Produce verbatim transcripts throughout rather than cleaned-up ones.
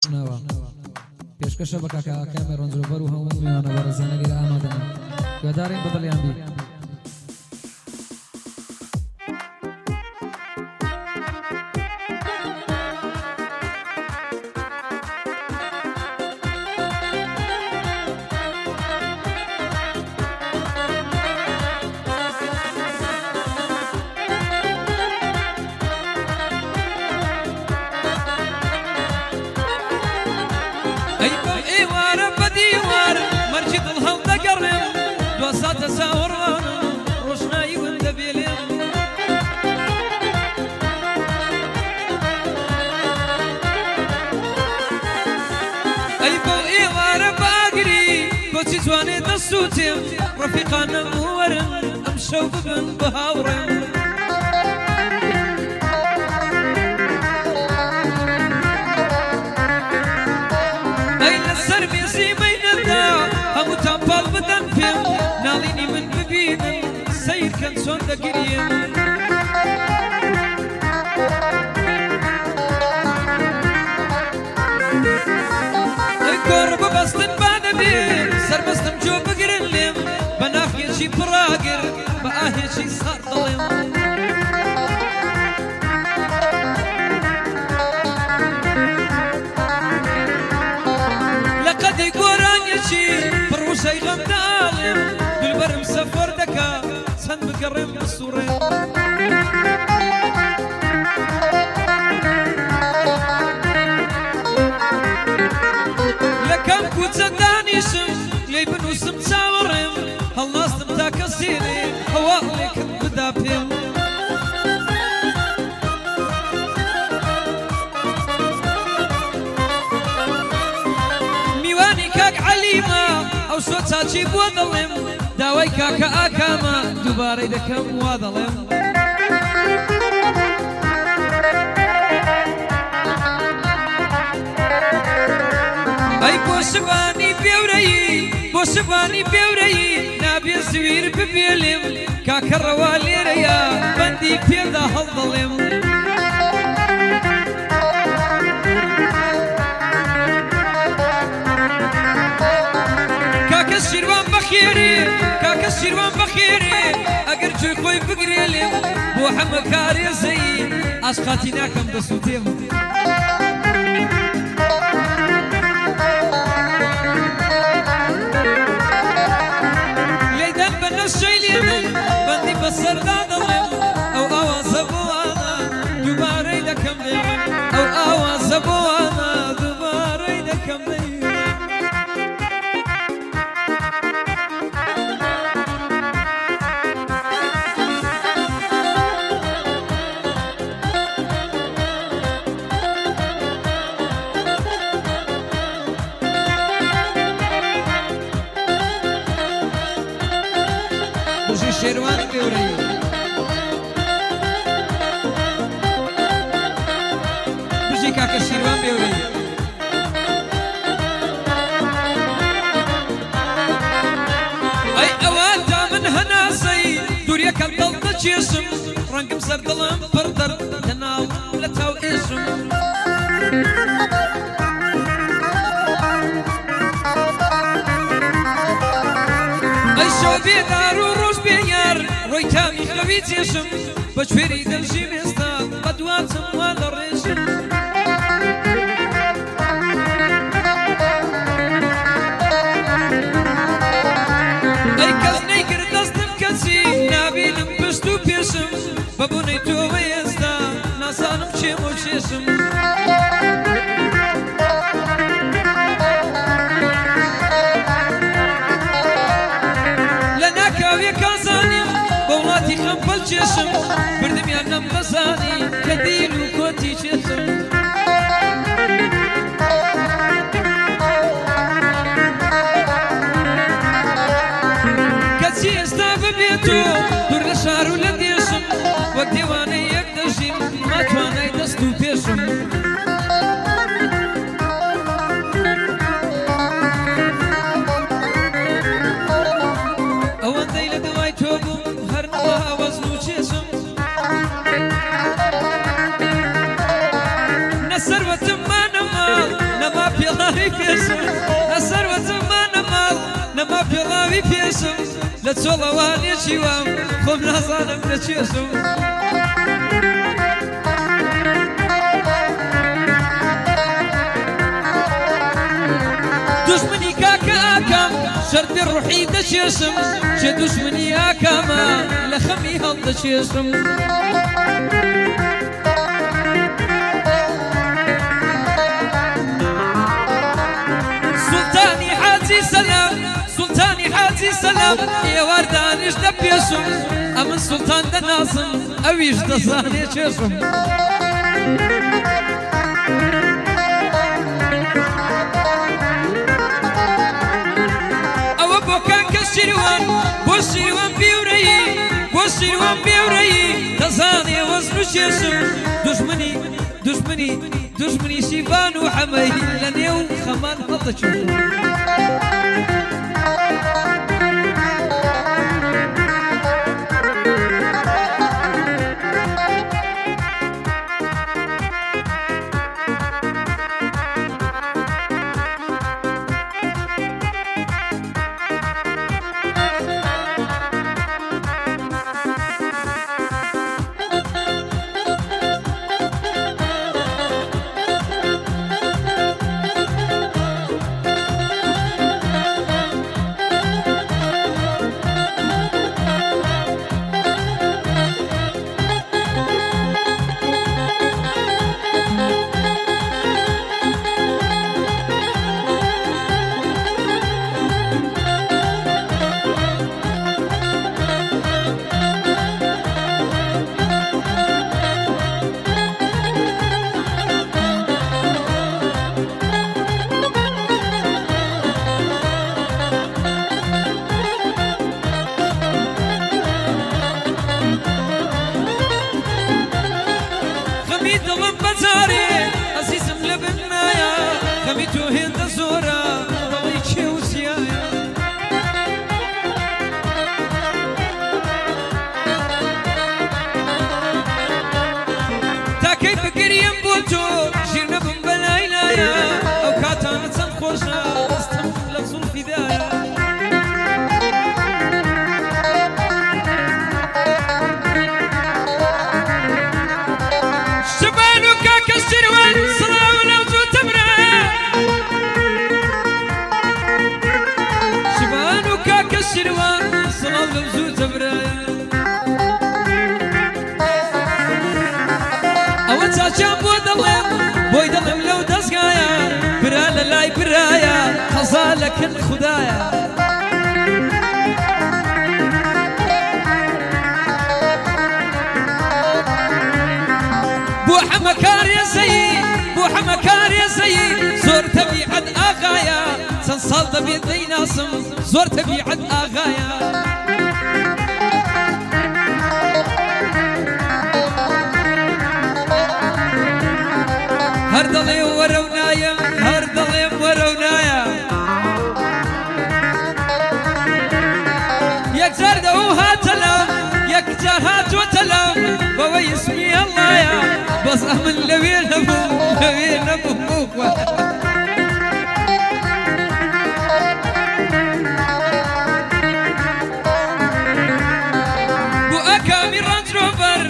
ڕۆشناوە پێشکەشە بە کاکە ئاکامی ڕەنجۆڤەر و هەموو میوانە بەڕێزانەری ئامادەن گوێدارین بەدڵیان بی جواني دستوتي رفيقانا مورن امشوا ببن بهاورن اين السربي زيمين الدا همو تنبال بدن فيم ناليني من ببين السيد كان سون دقريم القرب بستن بانبي سربستم جو بقرن ليم بناخي شي براقر بآهي شي صار ظلم لقد يقوران يشي بروشي غمدالم بالبرم سفر دكا سن بقرم بالصورين لكم كوتا دانيشم ليبنو سمتاورم هالناس تمتا كسيري هوالك بدابيم ميواني كاك عليما او صوتا جيب وظلم داوي كاك اكاما دوباري دكم وظلم اي بوشباني بيوري بوشباني بيوري نابي زوير ببيلم كاكر روالي ريا بندي بيدا هالظلم كاك الشيروان بخيري كاك الشيروان بخيري اقر جوي خوي بقريلم بو حمد كاري زي اشخاتي ناكم دسوتيم بندي بصر دادلم او اواز ابوانا دوباره لكم ديم او اواز ابوانا دوباره لكم ديم شيروان بيوري بجي كاكا شيروان بيوري اي اواتا من هناسي دوريا كان ضل تجيسم رنقم سردلم بردر تناو لتاو اسم اي شوبي دارو روي تامي خوي تيشم بجفري دلجي ميستا بدواتم ولا ريشم اي كزني كردستم كسي نابي نبشتو بيشم بابوني تو ويستا ناسانم شيمو شيشم لنا كاوي كازاني بولاتي خمبل جسم بردم يانم غزاني كدين وكوتي جسم كتسي استاف بيتو دور لشارو لديسم وقت ديوان زمانی پێشم لەسەر وەزمانە ماڵ نەما پێڵاوی پێشم لە چۆڵەوانێکی وام خۆم نازانم لە چێشم دوشمنی کاکە ئاکام شەردی ڕوحی دەچێشم چێ دوشمنی ئاکامە لە خەمی هەڵدەچێشم سولتانی حاجی سەلام سولتانی حاجی سەلام ئێوار دانیشتە پێشم ئەمن سولتان دەناسم ئەویش دەزانێ چێشم ئەوە بۆ کاکە شیروان بۆ شیروان بیورەیی بۆ شیروان بیورەیی دەزانێ وەزن و چێشم دوژمنی دوژمنی دوژمنی شیبان و حەمەی لە نێو خەمان هەڵدەچێشم دڵم بەجارێ ئەزیزم لە بنایە خەمی تۆ هێندە زۆرە دڵی کێ وسیایە تاکەی بگریم بۆ تۆ ژیر نەبم بەلای لایە ئەو کاتانە چەند خۆشە دەستم لە زولفیدایە شیروان سڵاو لەو زوو جەبرایە ئەوە چاچیان بۆ دەڵێم بۆی دەڵێم لەو دەستگایە برا لە لای برایە قەزا لە کن خودایە بۆ حەمە کارێزەیی بۆ حەمە کارێزەیی زۆر تەبیعەت ئاغایە چەند ساڵ دەبێت دەیناسم زۆر تەبیعەت ئاغایە هەر دەڵێ وەرە و نایە هەر دەڵێم وەرە و نایە یەکجار دەو هاتە لام یەکجار هاتووەتە لام بەوەی ئیسمی هەڵایە بەس ئەمن لەوێ نەبوو لەوێ نەبوو بووە بۆ ئەکامی ڕەنج ڕۆڤەر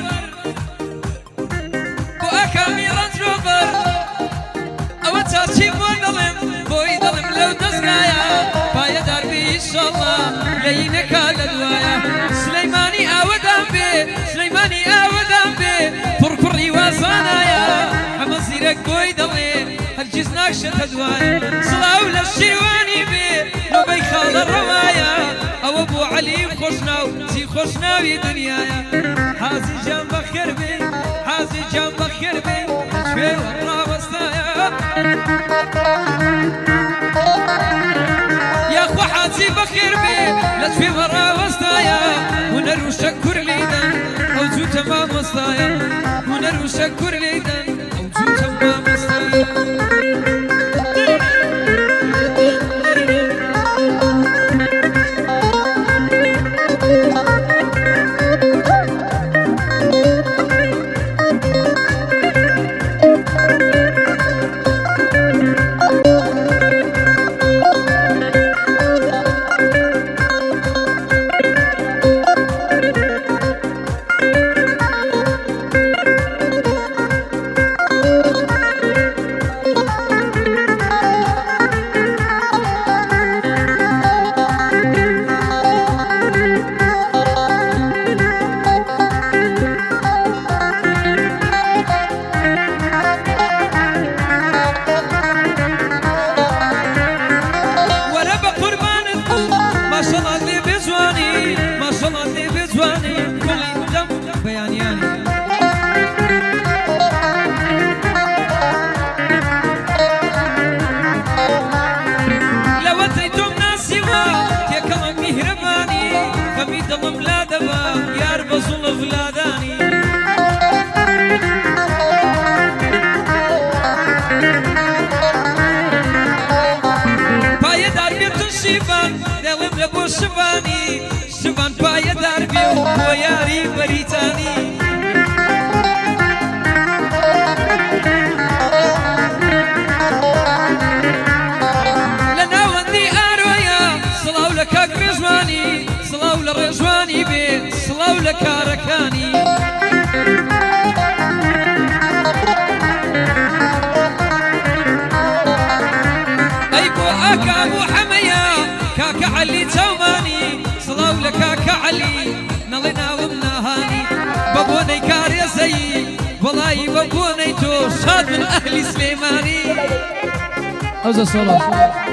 بۆ ئەکامی ڕەنج ڕۆڤەر ئەوە چاچی بۆ دەڵێم بۆی دەڵێم لەو دەستگایە پایەدار بێ ئینشەڵڵا لەینەکا لە دوایە سلەیمانی ئاوەدان بێ سلەیمانی ئاوەدان بێ پڕکوڕی وازانایە ئەمە زیرەک بۆی دەڵێ هەرگیز ناکشێتە دوایە سڵاو لە شیروانی بێ نۆبەی خاڵە ڕەوایە ئەوە بۆ عەلی خۆشناو چی خۆشناوی دنیایە حازی جان بەخێر بێ حازی جان بەخێر بێ کوێوە ڕاوەستایە یاخوا حازی بەخێر بێ لە کوێوە ڕاوەستایە هونەر و شەکر لێدەن ئەو جووتە مامۆستایە هونەر و شەکر لێدەن ئەو جووتە مامۆستایە شیبان دڵم لە بۆ شبانی شبان پایەدار بێ و بۆ یاری بەریتانی لە ناوەندی ئارۆیە سڵاو لە کاک ڕێژوانی سڵاو لە ڕێژوانی بێ سڵاو لە کارەکانی ئەی بۆ ئاکام و حەمەیە کاکە عەلی چاومانی سڵاو لە کاکە عەلی نەڵێ ناوم ناهانی بە بۆنەی کارێزەی وەڵی بە بۆنەی تۆ شاد من ئەهلی سلێمانی ئەوزە سۆڵە